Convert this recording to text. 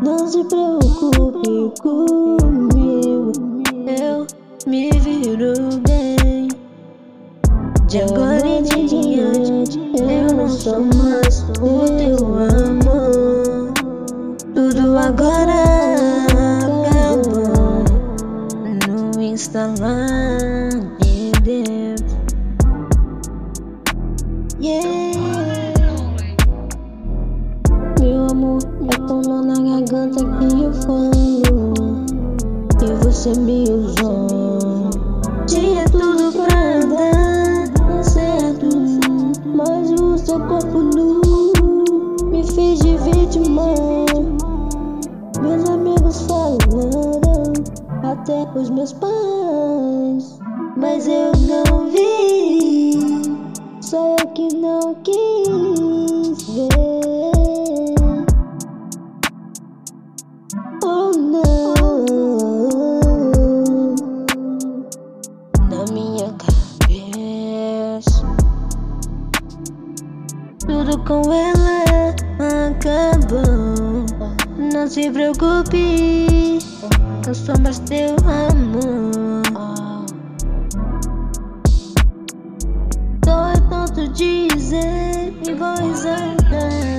Não se preocupe comigo, eu me viro bem. De agora em diante, eu não sou mais o teu amor. Tudo agora acabou no instalar de Deus. Meu amor é tão nó na garganta que eu falo, e você me usou. Tinha tudo pra dar certo, mas o seu corpo nu me fez de vítima. Meus amigos falaram, até os meus pais, mas eu não vi, só eu que não quis ver. Oh não, na minha cabeça tudo com ela acabou. Não se preocupe, eu sou mais teu amor. Dói tanto dizer em voz alta